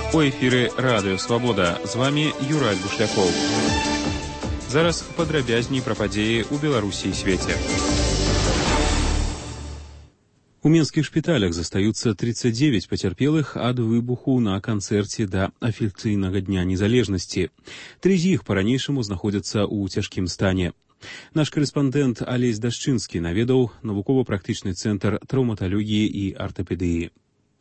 У эфіры Радыё Свабода. З вами Юрай Бушляков. Зараз падрабязней пра падзеі ў Беларусі і свеце. У мінскіх шпіталях застаюцца 39 пацярпелых ад выбуху на канцэрце да афіцыйнага дня незалежнасці. 3 з іх па-ранейшаму знаходзяцца ў цяжкім стане. Наш корэспандэнт Алесь Дашчынскі наведаў навукова-практычны цэнтр траўматалогіі і артапедыі.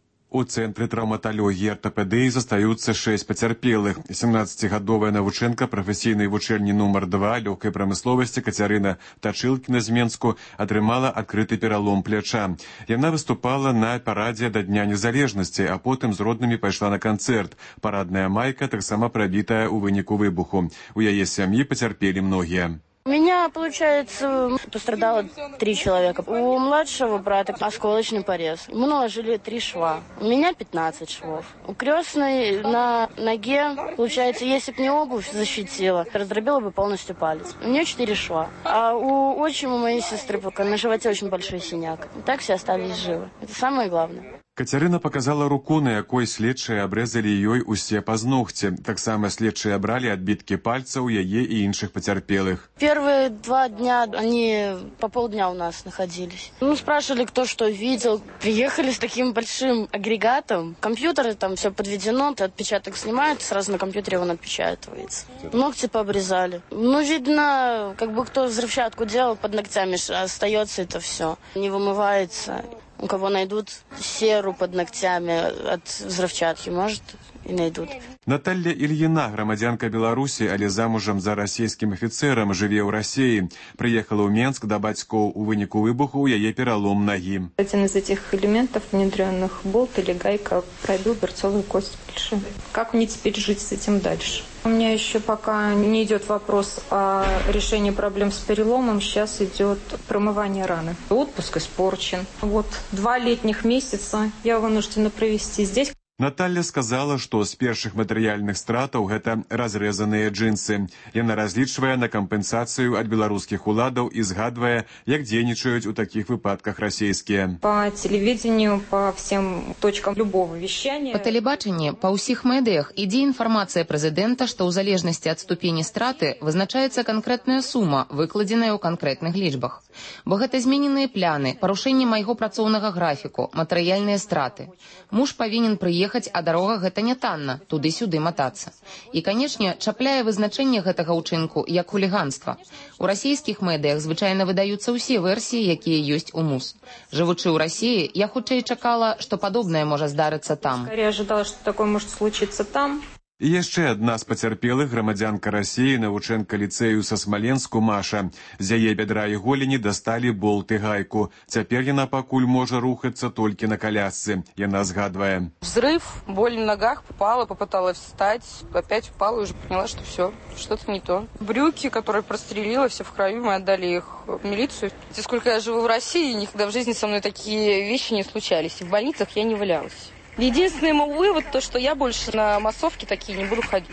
У цэнтры траўматалогіі і артапедыі застаюцца 6 пацярпелых. 17-гадовая навучэнка прафесійнай вучэльні нумар 2 лёгкай прамысловасці Кацярына Тачылкіна з Менску атрымала адкрыты пералом пляча. Яна выступала на парадзе да Дня незалежнасці, а потым з роднымі пайшла на канцэрт. Парадная майка таксама прабітая ў выніку выбуху. У яе сям'і пацярпелі многія. У меня, получается, пострадало 3 человека. У младшего брата осколочный порез. Ему наложили 3 шва. У меня 15 швов. У крестной на ноге, получается, если бы не обувь защитила, раздробила бы полностью палец. У нее 4 шва. А у отчима моей сестры пока на животе очень большой синяк. И так все остались живы. Это самое главное. Кацярына показала руку, на якой следчыя абрэзалі ёй усе пазногці. Таксама следчыя бралі адбіткі пальцаў яе і іншых пацярпелых. Первые 2 дня они по полдня у нас находились. Спрашивали, кто что видел. Приехали с таким большим агрегатом. Компьютер, там все подведено, ты отпечаток снимают, сразу на компьютере он отпечатывается. Ногти пообрезали. Видно, как бы кто взрывчатку делал под ногтями, остается это все. Не вымывается. У кого найдут серу под ногтями от взрывчатки, может, и найдут. Наталья Ильина, громадянка Беларуси, але замужам за расійскім афіцерам, жыве ў Расіі. Приехала ў Менск да бацькоў. У выніку выбуху яе пералом ноги. Один из этих элементов внедренных, болт или гайка, пробил берцовую кость плеча. Как мне теперь жить с этим дальше? У меня еще пока не идет вопрос о решении проблем с переломом. Сейчас идет промывание раны. Отпуск испорчен. 2 летних месяца я вынуждена провести здесь. Наталья сказала, што з першых матэрыяльных стратаў гэта разрэзаныя джинсы. Яна разлічвае на кампенсацыю ад беларускіх уладаў і згадвае, як дзейнічаюць у такіх выпадках расійскія. По телевидению, по всем точкам любого вещания. По тэлебачанні, па ўсіх медыях ідзе інфармацыя прэзідэнта, што ў залежнасці ад ступені страты вызначаецца канкрэтная сума, выкладзеная ў канкрэтных лічбах. Бо гэта змененыя пляны, парушэнне майго працоўнага графіку, матэрыяльныя страты. Муж павінен прыехаць, а дарога гэта не танна, туды-сюды матацца. І, канечне, чапляе вызначэнне гэтага ўчынку як хуліганства. У расійскіх медыях звычайна выдаюцца ўсе версіі, якія ёсць у МУС. Жывучы ў Расіі, я хутчэй чакала, што падобнае можа здарыцца там. Я ожидала, што такое можа случиться там. І яшчэ адна з пацярпелых, грамадзянка Расіі, навучэнка ліцэю са Смаленску Маша. З яе бядра і голені дасталі болт і гайку. Цяпер яна пакуль можа рухацца толькі на колясцы. Яна згадвае. Взрыв, боль в ногах, попала, попыталась встать, опять упала и уже поняла, что все, что-то не то. Брюки, которые прострелила, все в крови, мы отдали их в милицию. Сколько я живу в России, никогда в жизни со мной такие вещи не случались. В больницах я не валялась. Единственный мой вывод, то, что я больше на массовки такие не буду ходить.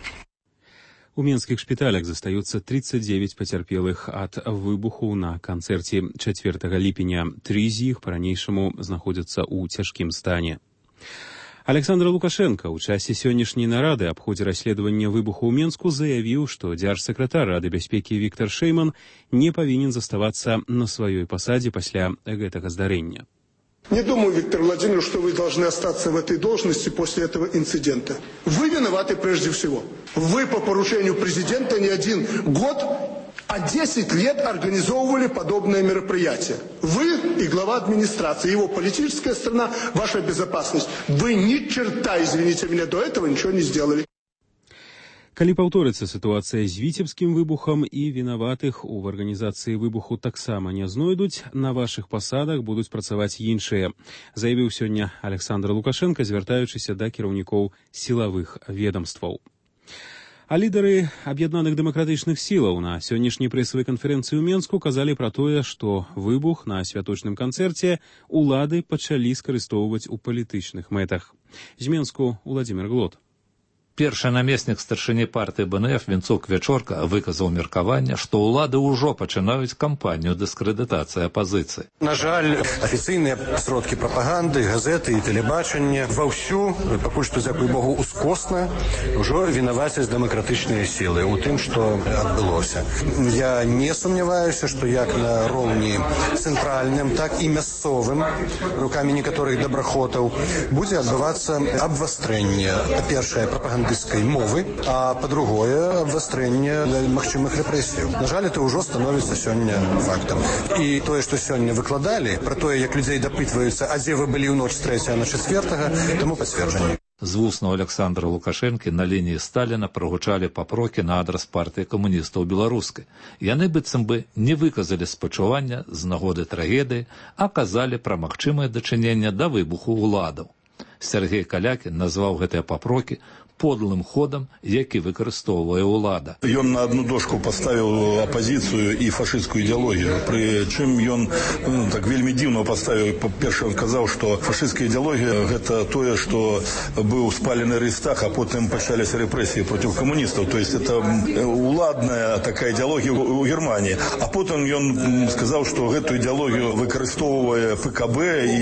У мінскіх шпіталях застаюцца 39 пацярпелых ад выбуху на канцэрце 4 ліпеня. 3 з іх па-ранейшаму знаходзяцца ў цяжкім стане. Александр Лукашенко ў часе сённяшняй нарады аб ходзе расследавання выбуху ў Менску заявіў, што дзяржсакратар Рады бяспекі Віктор Шэйман не павінен заставацца на сваёй пасадзе пасля гэтага здарэння. Не думаю, Виктор Владимирович, что вы должны остаться в этой должности после этого инцидента. Вы виноваты прежде всего. Вы по поручению президента не 1 год, а 10 лет организовывали подобное мероприятие. Вы и глава администрации, его политическая сторона, ваша безопасность. Вы ни черта, извините меня, до этого ничего не сделали. Калі паўторыцца сітуацыя з віцебскім выбухам і вінаватых у арганізацыі выбуху таксама не знойдуць, на вашых пасадах будуць працаваць іншыя, заявіў сёння Александр Лукашенко, звяртаючыся да кіраўнікоў сілавых ведамстваў. А лідары аб'яднаных дэмакратычных сілаў на сённяшняй прэсавай канферэнцыі ў Менску казалі пра тое, што выбух на святочным канцэрце улады пачалі скарыстоўваць у палітычных мэтах. З Менску Владимир Глот. Першы намеснік старшыні партыі БНФ Вінцук Вячорка выказаў меркаванне, што ўлады ўжо пачынаюць кампанію дыскрэдытацыі апазіцыі. На жаль, афіцыйныя сродкі прапаганды, газеты і тэлебачання ваўсю, пакуль што, дзякуй Богу, ускосна ўжо вінавацяць дэмакратычныя сілы ў тым, што адбылося. Я не сумняваюся, што як на роўні цэнтральным, так і мясцовым рукамі некаторых добрахотаў будзе адбывацца абвастрэнне, па-першае, прапагандыстскай мовы, а па-другое, абвастрэнне магчымых рэпрэсіяў. На жаль, это ўжо становіцца сёння фактам. І тое, што сёння выкладалі, пра тое, як людзей дапытваюцца, а дзе вы былі ў ноч з 3 на 4, таму пацверджанне. З вуснаў Александра Лукашэнкі на лініі Сталіна прагучалі папрокі на адрас партыі камуністаў беларускай. Яны быццам бы не выказалі спачування з нагоды трагедыі, а казалі пра магчымае дачыненне да выбуху ўладаў. Сергей Калякін назваў гэтыя папрокі подлым ходам, які выкарыстоўвае ўлада. Ён на одну дошку паставіў апазіцыю і фашысцкую ідэалогію. Прычым ён так вельмі дзіўна паставіў. Па-першае, казаў, што фашысцкая ідэалогія гэта тое, што быў спалены Рейхстаг, а потым пачаліся рэпрэсіі проці камуністаў. То есть это уладная такая ідэалогія ў Германії. А потым ён сказаў, што гэту ідэалогію выкарыстоўвае ФКБ і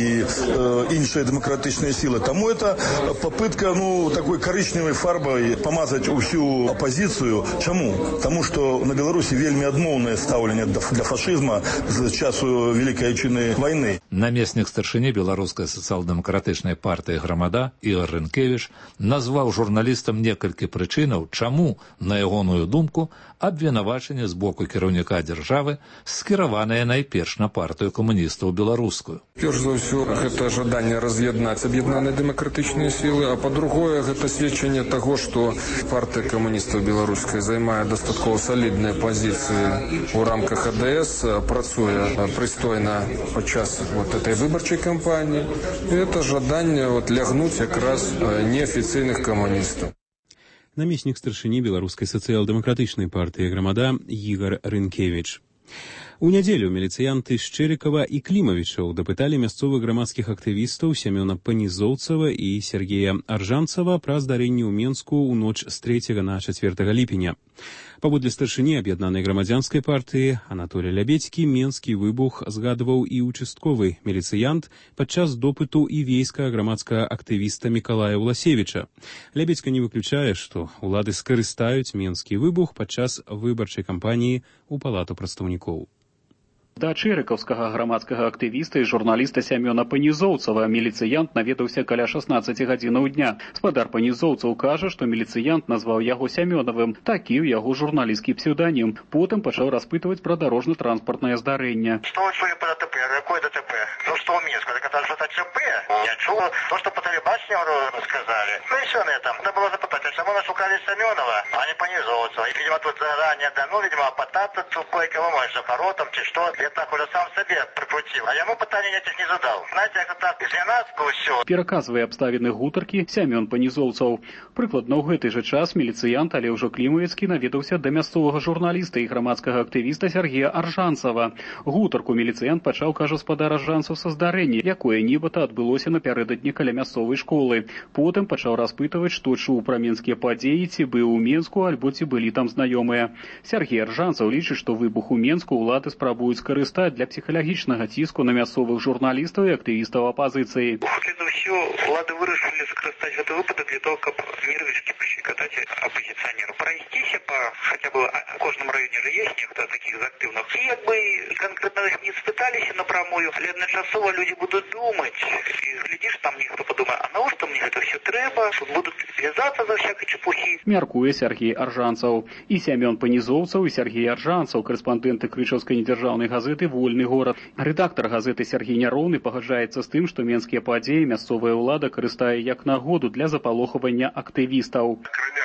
іншыя дэмакратычныя сілы. Таму это попытка, такой карычневай фарбай памазаць усю апазіцыю. Чаму? Таму што на Беларусі вельмі адмоўнае стаўленне для фашызма з часу Вялікай Айчыннай вайны. Намеснік старшыні беларускай сацыял-дэмакратычнай партыі «Грамада» Ігор Рынкевіч назваў журналістам некалькі прычынаў, чаму, на ягоную думку, абвінавачанне з боку кіраўніка дзяржавы скіраванае найперш на партыю камуністаў беларускую. Перш за ўсё, гэта жаданне раз'яднаць аб'яднаныя дэмакратычныя сілы, а па-другое, гэта сведчанне таго, што партыя камуністаў беларускай займае дастаткова салідныя пазіцыі ў рамках АДС, працуе прыстойна падчас этой выбарчай кампаніі. І гэта жаданне лягнуць якраз неафіцыйных камуністаў. Намеснік старшыні беларускай сацыял-дэмакратычнай партыі «Грамада» Ігор Рынкевіч. У нядзелю міліцыянты Шчэрікава і Клімавічаў дапыталі мясцовых грамадскіх актывістаў Сямёна Панізоўцава і Сергея Аржанцава пра здарэнні ў Менску ў ноч з 3 на 4 ліпеня. Паводле старшыні аб'яднанай грамадзянскай партыі Анатолія Лябедзькі менскі выбух згадваў і участковы міліцыянт падчас допыту і вейскага грамадскага актывіста Мікалая Власевіча. Лябедзька не выключае, што ўлады скарыстаюць менскі выбух падчас выбарчай кампаніі ў палату прадстаўнікоў. Да чэрыкаўскага грамадскага актывіста і журналіста Сямёна Панізоўцава міліцыянт наведаўся каля 16 гадзінаў дня. Спадар Панізоўцаў кажа, што міліцыянт назваў яго Сямёнавым. Такі ў яго журналісцкі псеўданім. Потым пачаў распытваць пра дарожна-транспартнае здарэнне. Что вы чули по ДТП? Какое ДТП? Ну что в Минске? Так это что-то ЧП? Я чул то, что по телебачению сказали. Ну и все на этом. Надо было запытать, а чему нас шукали Сямёнова, а не Панізоўцава? И, видимо, тут заранее, видимо, потата тупой, кого может, запоротом, чи что. Я так уже сам себе прикрутил, а яму пытаний этих не задал. Знаете, это так, из Ленацкого все. Пераказвае абставіны гутаркі Сямён Панізоўцаў. Прыкладна ў гэты жа час міліцыянт, але ўжо Клімавіцкі, наведаўся да мясцовага журналіста і грамадскага актывіста Сергея Аржанцава. Гутарку міліцыянт пачаў, кажа спадар Аржанцаў, са здарэння, якое нібыта адбылося напярэдадні каля мясцовай школы. Потым пачаў распытваць, што чуў пра менскія падзеі, ці быў у Менску, альбо ці былі там знаёмыя. Сергей Аржанцаў лічыць, што выбух у Менску ўлады спрабуюць скарыстаць для псіхалагічнага ціску на мясцовых журналістаў і актывістаў апазіцыі. Это все влады вырашили скорыстать этот выпадок для того, как нервишки пощекотать оппозиционеру. Пройтись по хотя бы в каждом районе же есть некоторые таких активных. И как бы конкретно их не спытались напрямую, але одночасово люди будут думать. И глядишь, там ніхто подумає, а навошта мне это все треба? Тут будут вязаться за всякой чепухи. Мяркуе Сергей Аржанцаў. І Сямён Панізоўцаў, і Сергей Аржанцаў, корэспандэнты крычаўскай недзяржаўнай газеты «Вольны горад». Рэдактар газеты Сергей Няроўны пагаджаецца з тым, што менскія падзеі мясцовая ўлада карыстае як нагоду для запалохавання актывістаў. Акрамя «Вольнага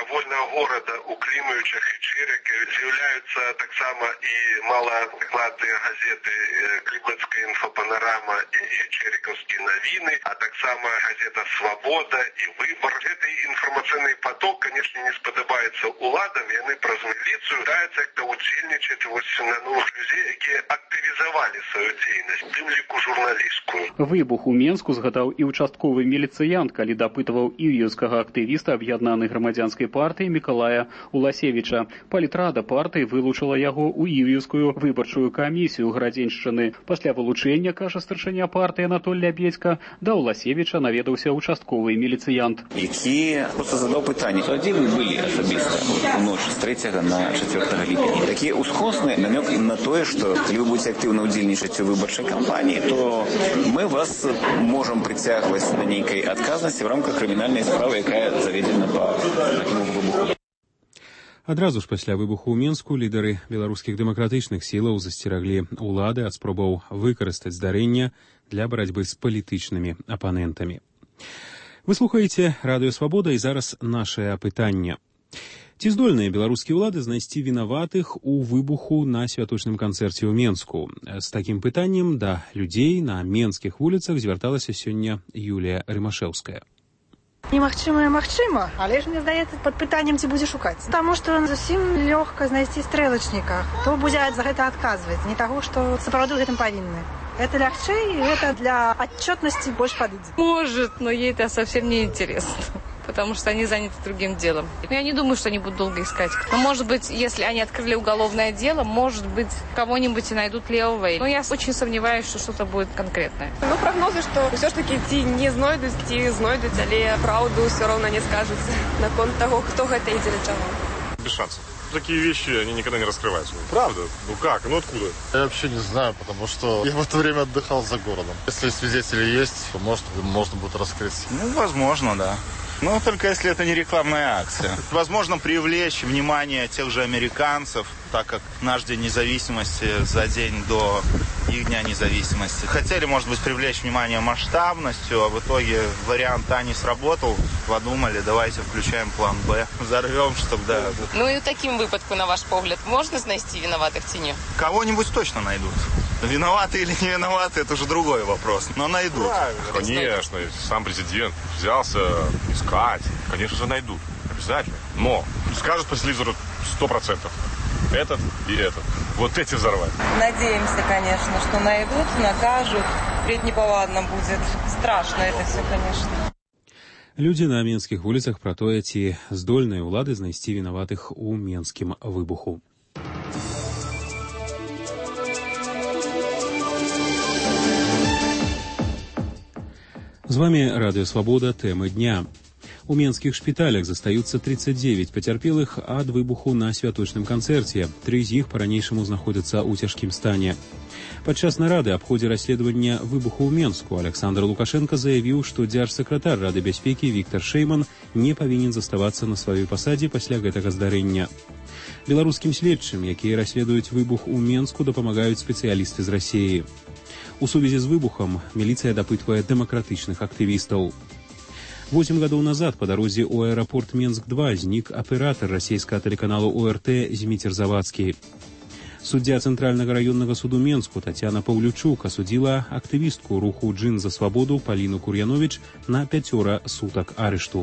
горада у Клімовичах і Чэріка з'яўляюцца таксама і малаадкладныя газеты «Клімацкая інфапанарама» і «Чэрікаўскія навіны», а таксама газета «Свабода» і «Выбар». Гэты інфармацыйны поток, конечно, не спадабаецца уладам, яны праз міліцыю пытаюцца як-то удзельнічаць на новых людзей, якія актывізавалі сваю дзейнасць, у тым ліку журналісцкую. Выбух у Менску згадаў і участковы міліцыянт, калі дапытваў іўеўскага актывіста аб'яднанай грамадзянскай партыі Мікалая Уласевіча. Палітрада партыі вылучыла яго ў іўеўскую выбарчую камісію Градзеншчыны. Пасля вылучэння, кажа старшыня партыі Анатоль Лябедзька, да Уласевіча наведаўся участковы міліцыянт. Які просто задаў пытанне, дзе вы былі асабіста у ноч з 3 на 4 ліпеня. Такі ускосны намёк на тое, што калі вы будете актыўна ўдзельнічаць у выбарчай кампаніі, то мы вас можам прыцягваць да нейкай адказнасці в рамках крымінальнай справы, якая заведзена па такому выбуху. Адразу ж пасля выбуху ў Менску лідары беларускіх дэмакратычных сілаў засцераглі ўлады ад спробаў выкарыстаць здарэнне для барацьбы з палітычнымі апанентамі. Вы слухаеце Радыё Свабода, і зараз нашае апытанне. Ці здольныя беларускія ўлады знайсці вінаватых у выбуху на святочным канцэрце ў Менску? З такім пытаннем да людзей на менскіх вуліцах звярталася сёння Юлія Рымашэўская. Немагчымае магчыма, але ж мне здаецца, пад пытаннем ці будзе шукаць. Таму што зусім лёгка знайсці стрэлачніка, хто будзе за гэта адказваць, не таго, што сапраўды гэтым павінны. Это легче, и это для отчетности больше подойдет. Может, но ей это совсем не интересно, потому что они заняты другим делом. Я не думаю, что они будут долго искать. Но, может быть, если они открыли уголовное дело, может быть, кого-нибудь и найдут левого. Но я очень сомневаюсь, что что-то будет конкретное. Ну, прогнозы, что все-таки ті не знойдуть, але правду все равно не скажется на конт того, кто это и для чего. Без шансов. Такие вещи, они никогда не раскрываются. Правда? Ну как? Ну откуда? Я вообще не знаю, потому что я в это время отдыхал за городом. Если свидетели есть, то может, можно будет раскрыть. Ну, возможно, да. Но только если это не рекламная акция. Возможно, привлечь внимание тех же американцев, так как наш День независимости за день до их Дня независимости. Хотели, может быть, привлечь внимание масштабностью, а в итоге вариант А не сработал. Подумали, давайте включаем план Б. Взорвем, чтобы, да. Ну и в таким выпадку, на ваш погляд, можно знайти виноватых в тени? Кого-нибудь точно найдут. Виноваты или не виноваты, это уже другой вопрос. Но найдут. Конечно, сам президент взялся искать. Конечно же, найдут. Обязательно. Но скажут по телевизору 100%. Этот и этот. Вот эти взорвать. Надеемся, конечно, что найдут, накажут. Впредь неповадно будет. Страшно это все, конечно. Людзі на менскіх вуліцах пра тое, ці здольныя ўлады знайсці вінаватых у менскім выбуху. З вами Радыё Свабода, тема дня. У менскіх шпіталях застаюцца 39 пацярпелых ад выбуху на святочным канцэрце. 3 з іх па-ранейшаму знаходзяцца ў цяжкім стане. Падчас нарады аб ходзе расследавання выбуху ў Менску Александр Лукашенко заявіў, што дзяржсакратар Рады бяспекі Віктор Шэйман не павінен заставацца на сваёй пасадзе пасля гэтага здарэння. Беларускім следчым, якія расследуюць выбух у Менску, дапамагаюць спецыялісты з Расіі. У сувязі з выбухам міліцыя дапытвае дэмакратычных актывістаў. 8 гадоў назад па дарозе ў аэрапорт Менск-2 знік аператар расійскага тэлеканалу ОРТ Зміцер Завадскі. Суддзя Цэнтральнага раённага суду Менску Тацяна Паўлючук асудзіла актывістку руху «Джин за свабоду» Паліну Кур'яновіч на 5 сутак арышту.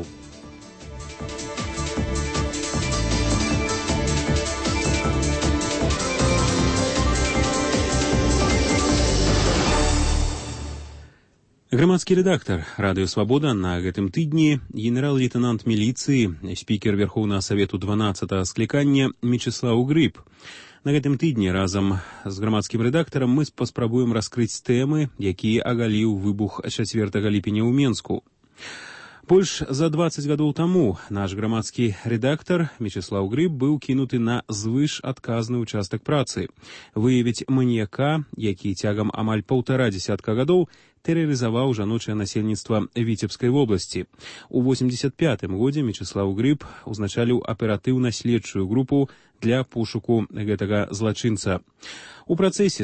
Грамадскі рэдактар Радыё Свабода на гэтым тыдні генерал-лейтенант міліцыі, спікер Верхоўнага Савету 12-го склікання Мечыслаў Грыб. На гэтым тыдні разам з грамадскім рэдактарам мы паспрабуем раскрыць тэмы, якія агаліў выбух 4 ліпеня ў Менску. Больш за 20 гадоў таму наш грамадскі рэдактар Мечыслаў Грыб быў кінуты на звышадказны ўчастак працы. Выявіць маніяка, які цягам амаль 1,5 гадоў тэрарызаваў жаночае насельніцтва Віцебскай вобласці. У 85-м годзе Мечыслаў Грыб узначаліў аператыўна-следчую групу для пошуку гэтага злачынца. У працэсе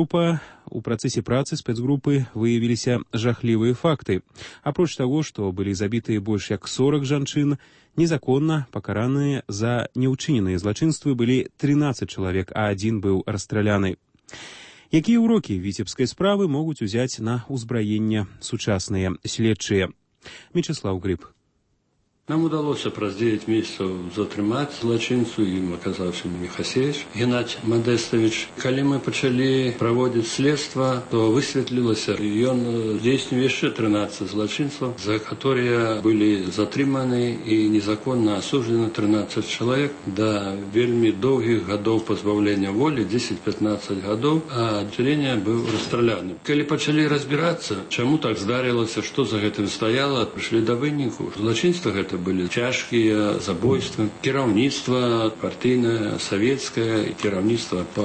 працы спецгрупы выявіліся жахлівыя факты. Апроч таго, што былі забітыя больш як 40 жанчын, незаконна пакараныя за неўчыненыя злачынствы былі 13 чалавек, а 1 быў расстраляны. Якія ўрокі віцебскай справы могуць узяць на ўзбраенне сучасныя следчыя? Мечыслаў Грыб. Нам удалося праз 9 месяцаў затрымаць злачынцу, ім аказаўся Михасевич Геннадзь Мадестович. Калі мы пачалі праводзіць следства, то высветлілася, ён здзейсніў яшчэ 13 злачынцаў, за которые былі затрыманы і незаконна асуджаны 13 чалавек да вельмі доўгіх гадоў пазбаўлення волі, 10-15 гадоў, а аддзяленне быў расстраляны. Калі пачалі разбірацца, чаму так здарылася, што за гэтым стаяла, прыйшлі да выніку. Злачынства гэта былі цяжкія забойствы. Кіраўніцтва партыйнае, савецкае, кіраўніцтва па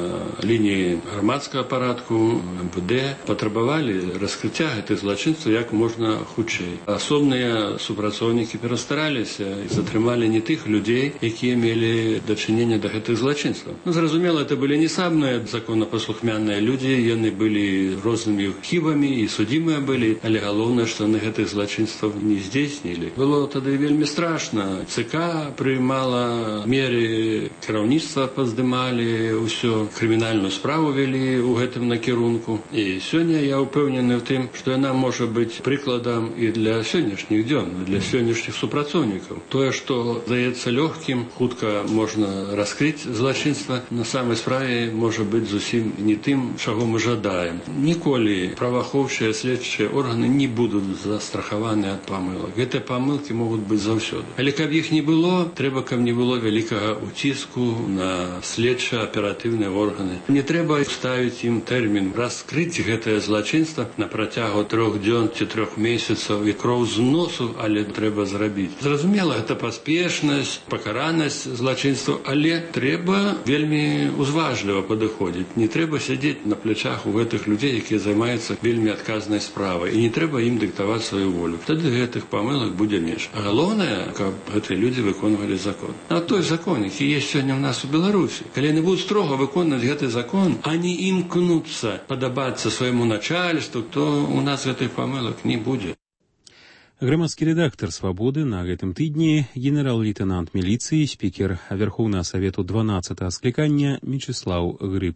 лініі грамадскага парадку, МВД патрабавалі раскрыцця гэтых злачынстваў як можна хутчэй. Асобныя супрацоўнікі перастараліся і затрымалі не тых людзей, якія мелі дачыненне да гэтых злачынстваў. Зразумела, это былі не самыя законапаслухмяныя людзі, яны былі рознымі хібамі і судзімыя былі, але галоўнае, што яны гэтых злачынстваў не здзейснілі. Было тады вельмі страшна. ЦК прыймала меры, кіраўніцтва паздымалі, ўсё, крымінальную справу вялі ў гэтым накірунку. І сёння я ўпэўнены ў тым, што яна можа быць прыкладам і для сённяшніх дзён, для сённяшніх супрацоўнікаў. Тое, што здаецца лёгкім, хутка можна раскрыць злачынства, на самай справе можа быць зусім не тым, чаго мы жадаем. Ніколі праваахоўчыя следчыя органы не будуць застрахаваны ад памылак. Гэтыя памылкі могуць быць заўсёды. Але каб іх не было, трэба, каб не было вялікага уціску на следча-аператыўныя органы. Не трэба ставіць ім тэрмін раскрыць гэтае злачынства на працягу 3 дзён ці 3 месяцаў і кроў з носу, але трэба зрабіць. Зразумела, гэта паспешнасць, пакаранасць злачынстваў, але трэба вельмі узважліва падыходзіць. Не трэба сядзець на плячах у гэтых людзей, якія займаюцца вельмі адказнай справай, і не трэба ім дыктаваць сваю волю. Тады гэтых памылак будзе менш. А галоўнае, каб гэтыя людзі выконвалі закон. А той закон, які ёсць сёння ў нас у Беларусі, калі яны будуць строга выконваць гэты закон, а не імкнуцца падабацца свайму начальству, то у нас гэтых памылак не будзе. Грамадскі рэдактар «Свабоды» на гэтым тыдні генерал-лейтенант міліцыі, спікер Верхоўнага Савету 12-го склікання Мечыслаў Грыб.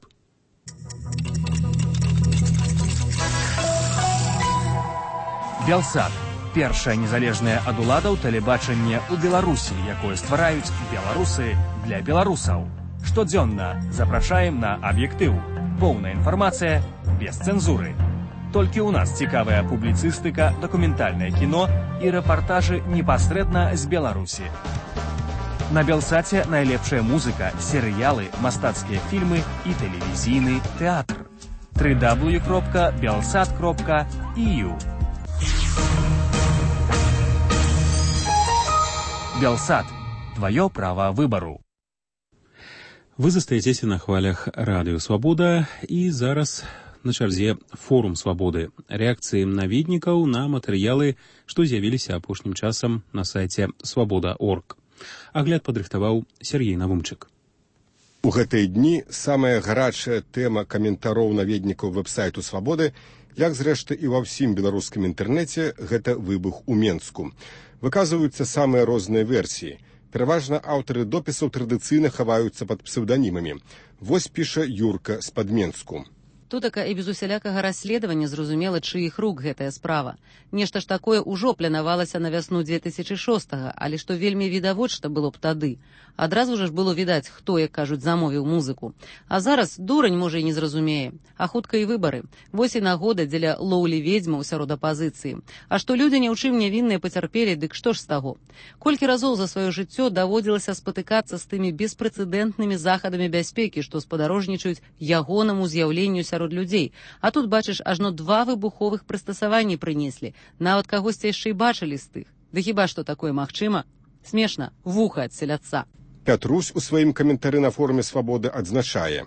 Белсат. Першае незалежнае ад уладаў тэлебачанне ў Беларусі, якое ствараюць беларусы для беларусаў. Штодзённа запрашаем на аб'ектыў. Поўная інфармацыя без цэнзуры. Толькі ў нас цікавая публіцыстыка, дакументальнае кіно і рэпартажы непасрэдна з Беларусі. На Белсаце найлепшая музыка, серыялы, мастацкія фільмы і тэлевізійны тэатр. www.belsat.eu Белсат. Твое право выбору. Вы застаецеся на хвалях радыё «Свабода» і зараз на чарзе форум «Свабоды». Рэакцыі наведнікаў на матэрыялы, што з'явіліся апошнім часам на сайце «Свабода.орг». Агляд падрыхтаваў Сергей Навумчык. У гэтыя дні самая гарачая тэма каментароў наведнікаў вэб-сайту «Свабоды», як зрэшты і ва ўсім беларускім інтэрнэце, гэта выбух у Менску. Выказваюцца самыя розныя версіі. Пераважна аўтары допісаў традыцыйна хаваюцца пад псеўданімамі. Вось піша Юрка з-пад Менску. Тутака і без усялякага расследавання зразумела, чыіх рук гэтая справа. Нешта ж такое ўжо планавалася на вясну 2006-го, але што вельмі відавочна было б тады. Адразу ж было відаць, хто, як кажуць, замовіў музыку. А зараз дурань, можа, і не зразумее. А хутка і выбары. Вось і нагода дзеля лоўлі ведзьмаў сярод апазіцыі. А што людзі ні ў чым нявінныя пацярпелі, дык што ж з таго? Колькі разоў за сваё жыццё даводзілася спатыкацца з тымі беспрэцэдэнтнымі захадамі бяспекі, што спадарожнічаюць ягонаму з'яўленню сярод людзей. А тут, бачыш, ажно 2 выбуховых прыстасаванні прынеслі. Нават кагосьці яшчэ і бачылі з тых. Ды хіба што такое магчыма? Смешна, вуха адселяцца. Пятрусь у сваім каментары на форуме «Свабоды» адзначае.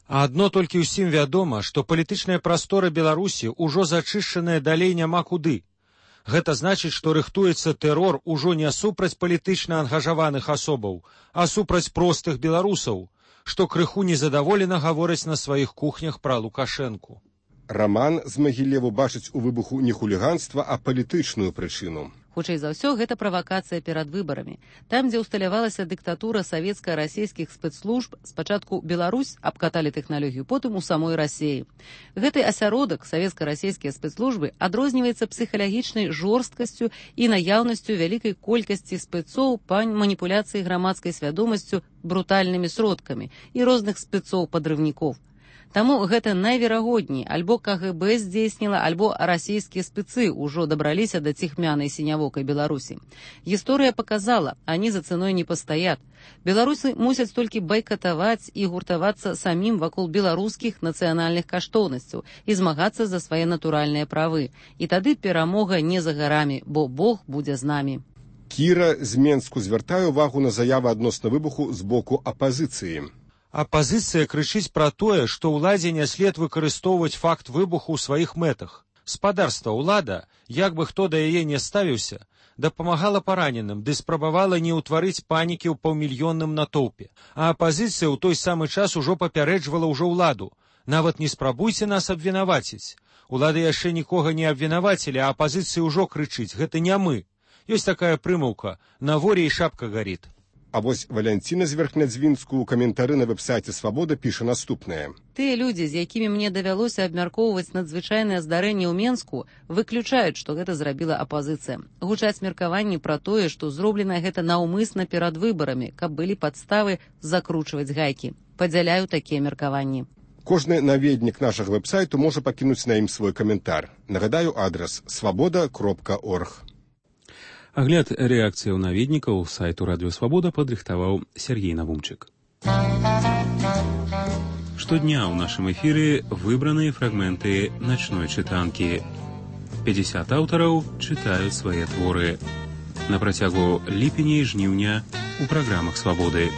А адно толькі ўсім вядома, што палітычная прастора Беларусі ўжо зачышчаная далей няма куды. Гэта значыць, што рыхтуецца тэрор ужо не супраць палітычна ангажаваных асобаў, а супраць простых беларусаў, што крыху незадаволена гавораць на сваіх кухнях пра Лукашэнку. Раман з Магілеву бачыць у выбуху не хуліганства, а палітычную прычыну. Хутчэй за ўсё, гэта правакацыя перад выбарамі. Там, дзе ўсталявалася дыктатура савецка-расійскіх спецслужб, спачатку Беларусь абкаталі тэхналогію, потым у самой Расіі. Гэты асяродак, савецка-расійскія спецслужбы, адрозніваецца псіхалагічнай жорсткасцю і наяўнасцю вялікай колькасці спецоў па маніпуляцыі грамадскай свядомасцю брутальнымі сродкамі і розных спецоў-падрыўнікоў. Таму гэта найверагодней, альбо КГБ здзейсніла, альбо расійскія спецы ўжо дабраліся да ціхмянай сінявокай Беларусі. Гісторыя паказала, они за цэной не пастаят. Беларусы мусяць толькі байкатаваць і гуртавацца самім вакол беларускіх нацыянальных каштоўнасцяў і змагацца за свае натуральныя правы. І тады перамога не за гарамі, бо Бог будзе з намі. Кіра з Менску звяртае увагу на заявы адносна выбуху з боку апазіцыі. Апазіцыя крычыць пра тое, што ўладзе не след выкарыстоўваць факт выбуху ў сваіх мэтах. Спадарства ўлада, як бы хто да яе не ставіўся, дапамагала параненым, ды спрабавала не ўтварыць панікі ў паўмільённым натоўпе. А апазіцыя ў той самы час ужо папярэджвала ўжо ўладу. Нават не спрабуйце нас абвінаваціць. Улады яшчэ нікога не абвінавацілі, а апазіцыя ўжо крычыць, гэта не мы. Ёсць такая прымаўка, на ворі і шапка гаріт. А вось Валянціна з Верхнядзвінску ў каментары на вэб-сайце «Свабода» піша наступнае. Тыя людзі, з якімі мне давялося абмяркоўваць надзвычайнае здарэнне ў Менску, выключаюць, што гэта зрабіла апазіцыя. Гучаць меркаванні пра тое, што зроблена гэта наўмысна перад выбарамі, каб былі падставы закручваць гайкі. Падзяляю такія меркаванні. Кожны наведнік нашага вэб-сайту можа пакінуць на ім свой каментар. Нагадаю адрас свабода.орг. Агляд рэакцыяў наведнікаў сайту Радыё Свабода падрыхтаваў Сергей Навумчык. Штодня ў нашым эфіры выбраныя фрагменты начной чытанкі. 50 аўтараў чытаюць свае творы. На працягу ліпеня і жніўня у праграмах Свабоды.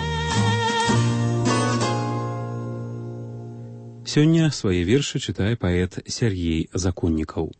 Сёння свае вершы чытае паэт Сергей Законнікаў.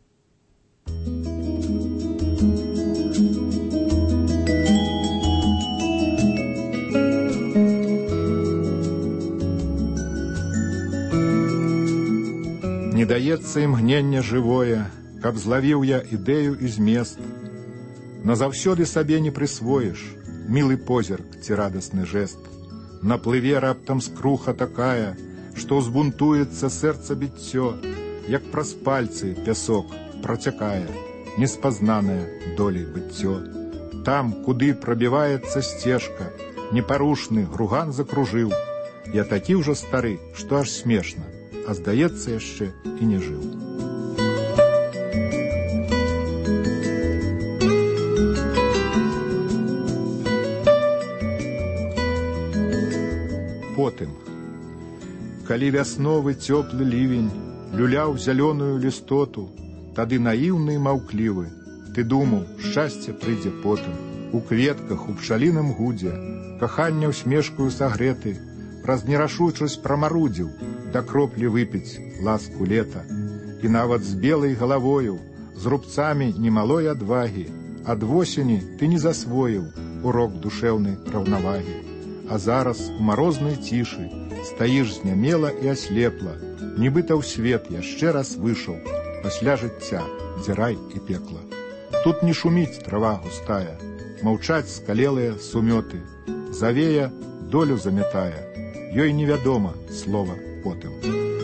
Не даецца імгненне жывое, каб злавіў я ідэю і змест. Назаўсёды сабе не прысвоіш мілы позірк ці радасны жэст. Наплыве раптам скруха такая, што ўзбунтуецца сэрца біццё, як праз пальцы пясок працякае, неспазнанае долей быццё. Там, куды прабіваецца сцежка, непарушны груган закружыў. Я такі ўжо стары, што аж смешна, а здаецца яшчэ і не жыў. Потым, калі вясновы цёплы лівень люляў зялёную лістоту, тады наіўны і маўклівы, ты думаў, шчасце прыйдзе потым. У кветках, у пчаліным гудзе, кахання ўсмешкаю сагрэты, праз нерашучасць прамарудзіў, да кроплі выпіць ласку лета. І нават з белай галавою, з рубцамі немалой адвагі, ад восені ты не засвоіў урок душэўнай раўнавагі. А зараз у марознай цішы стаіш знямела і аслепла, нібыта ў свет яшчэ раз выйшаў, пасля жыцця, дзе рай і пекла. Тут не шуміць трава густая, маўчаць скалелыя сумёты, завея долю замятае, ёй невядома слова потым.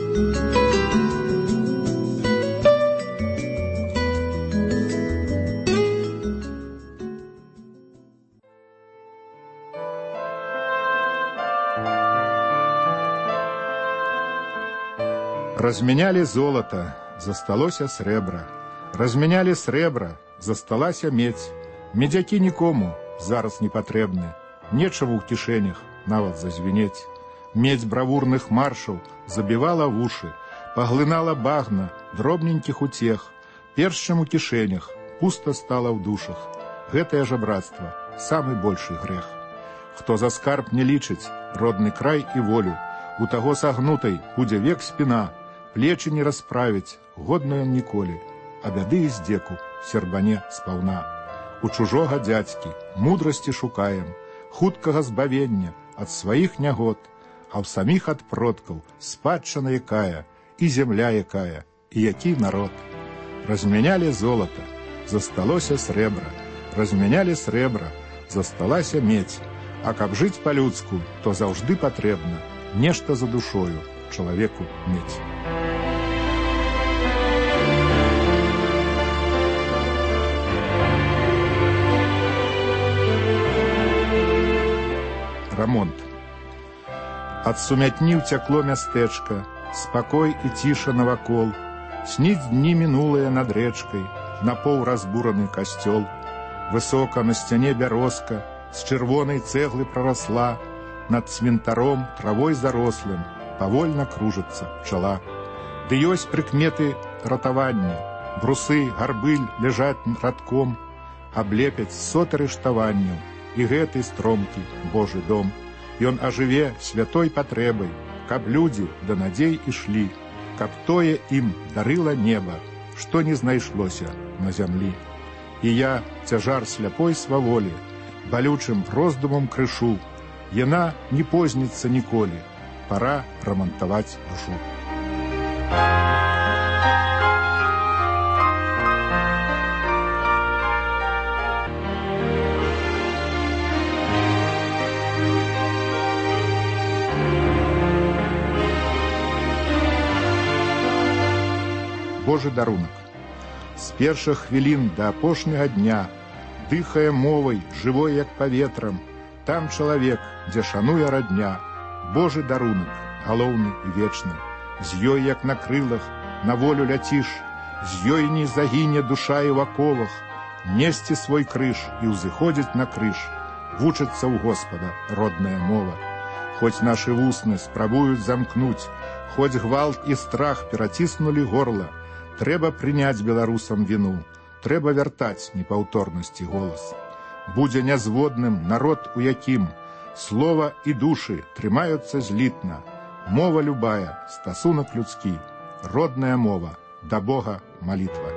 Разменяли золото, засталося срэбра. Разменяли срэбра, засталася медзь. Медзякі нікому зараз не патрэбны. Нечага ў кішэнях нават зазвінець. Медзь бравурных маршаў забівала вушы, паглынала багна дробненькіх утех. Перш чым у кішэнях, пуста стала ў душах. Гэтае жабрацтва самы большы грэх. Хто за скарб не лічыць родны край і волю, У таго сагнутай будзе век спіна, плечы не расправіць, годна ён ніколі, а бяды і здзеку сербане спаўна. У чужога дзядзькі мудрасці шукаем, хуткага збавення ад сваіх нягод, а ў саміх ад продкаў спадчына якая, і зямля якая, і які народ. Размянялі золата, засталося срэбра, размянялі срэбра, засталася медзь, а каб жыць па-людску, то заўжды патрэбна нешта за душою чалавеку мець. Рамонт. Ад сумятні ўцякло мястэчка, спакой і ціша навакол, сніць дні мінулыя над рэчкай, напоў разбураны касцёл. Высока на сцяне бярозка, з чырвонай цэглы прарасла, над цвінтаром травой зарослым павольна кружыцца пчала. Ды ёсць прыкметы ратавання, брусы, гарбыль ляжаць радком, аблепяць соты рыштаванняў, і гэты стромкі Божы дом. Ён ажыве святой патрэбай, каб людзі да надзей ішлі, каб тое ім дарыла неба, што не знайшлося на зямлі. І я цяжар сляпой сваволі, балючым роздумам крышу, яна не позніцца ніколі, пара рамантаваць душу. Божы дарунак. З першых хвілін да апошняга дня, дыхае мовай, жывой як паветрам, там чалавек, дзе шануе радня, Божы дарунак, галоўны і вечны. З ёй, як на крылах, на волю ляціш, з ёй не загіне душа і в аковах, несці свой крыж і ўзыходзіць на крыж, вучыцца ў Господа родная мова. Хоць нашы вусны спрабуюць замкнуць, хоць гвалт і страх пераціснулі горла, трэба прыняць беларусам віну, трэба вяртаць непаўторнасці голас. Будзе нязводным народ, у якім слова і душы трымаюцца злітна, мова любая, стасунак людскі, родная мова, да Бога малітва.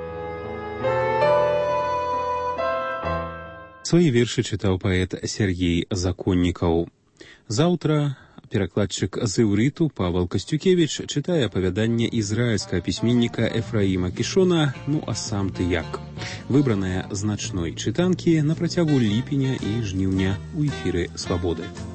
Свои вершы чытаў паэт Сергей Законнікаў. Заўтра перакладчык з іўрыту Павел Касцюкевіч чытае апавяданне ізраільскага пісьменніка Ефраіма Кішона «Ну а сам ты як?», выбранае значной чытанкі на працягу ліпеня і жніўня ў эфіры «Свабоды».